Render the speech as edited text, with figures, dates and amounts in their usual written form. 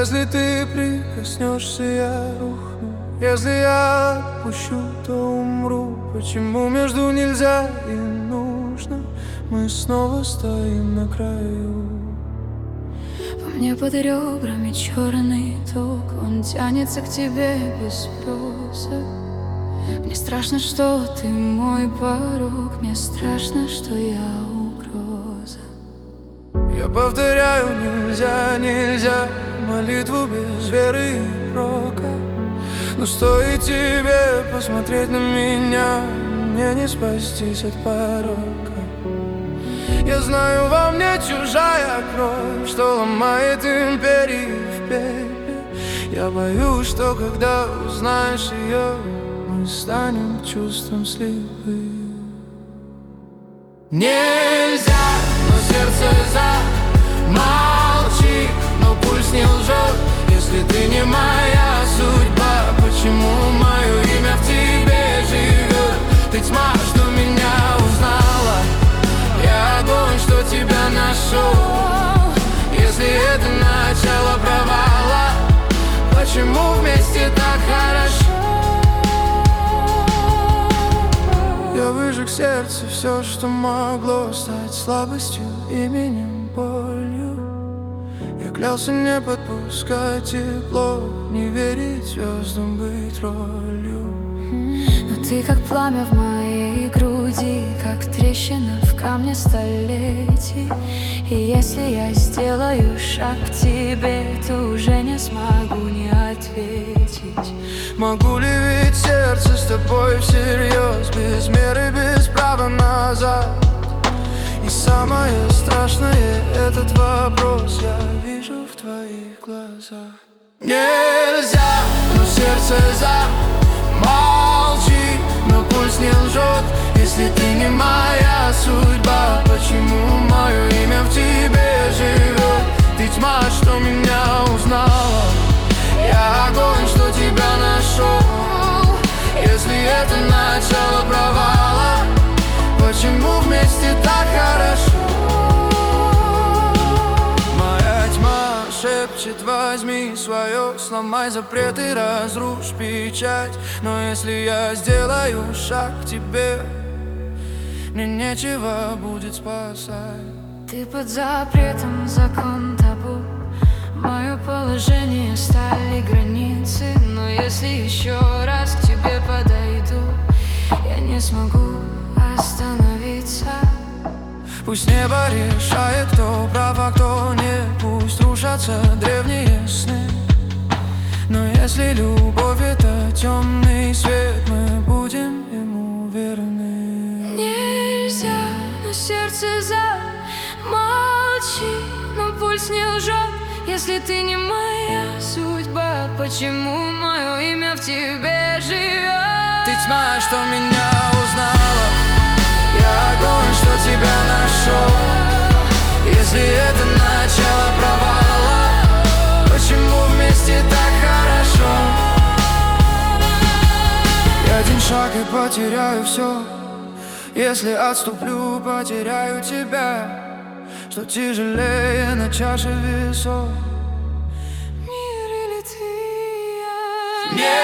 Если ты прикоснешься, я рухну. Если я отпущу, то умру. Почему между нельзя и нужно? Мы снова стоим на краю. По мне под ребрами черный ток, он тянется к тебе без спроса. Мне страшно, что ты мой порог, мне страшно, что я угроза. Я повторяю, нельзя, нельзя, молитву без веры и прока. Но стоит тебе посмотреть на меня, мне не спастись от порока. Я знаю, во мне чужая кровь, что ломает империи в пепе. Я боюсь, что когда узнаешь ее, мы станем чувством слепы. Нельзя, но сердце замолчи, но пульс не лжет. Если ты не моя судьба, почему мое имя в тебе живет? Ты тьма, что меня узнала, я огонь, что тебя нашел. Если это начало провала, почему вместе так хорошо? Я выжег сердце все, что могло стать слабостью, именем, болью. Я клялся не подпускать тепло, не верить звездам, быть ролью. Но ты как пламя в моей груди, как трещина в камне столетий. И если я сделаю шаг к тебе, то уже не смогу не ответить. Могу ли ведь сердце с тобой всерьез, без меры, без права назад? И самое страшное этот вопрос я вижу в твоих глазах. Нельзя, но сердце замолчи, но пульс не лжет. Если ты не моя судьба, почему мое имя в тебе живет? Ты тьма, что меня узнала, я огонь, что тебя нашел. Если это начало провала, почему вместе так хорошо? Моя тьма шепчет: возьми свое, сломай запреты, разрушь печать. Но если я сделаю шаг к тебе, мне нечего будет спасать. Ты под запретом, закон табу. Мое положение стали границы. Но если еще раз к тебе подойду, я не смогу остановиться. Пусть небо решает, кто прав, а кто нет. Пусть рушатся древние сны. Но если любовь — это темный свет, мы будем ему верны. Нельзя, но сердце замолчи, но пульс не лжет. Если ты не моя судьба, почему мое имя в тебе живет? Ты тьма, что меня узнала, я огонь, что тебя нашел. Если это начало провала, почему вместе так хорошо? Я один шаг и потеряю все. Если отступлю, потеряю тебя. Что тяжелее на чаше весов? Мир или ты? Нет!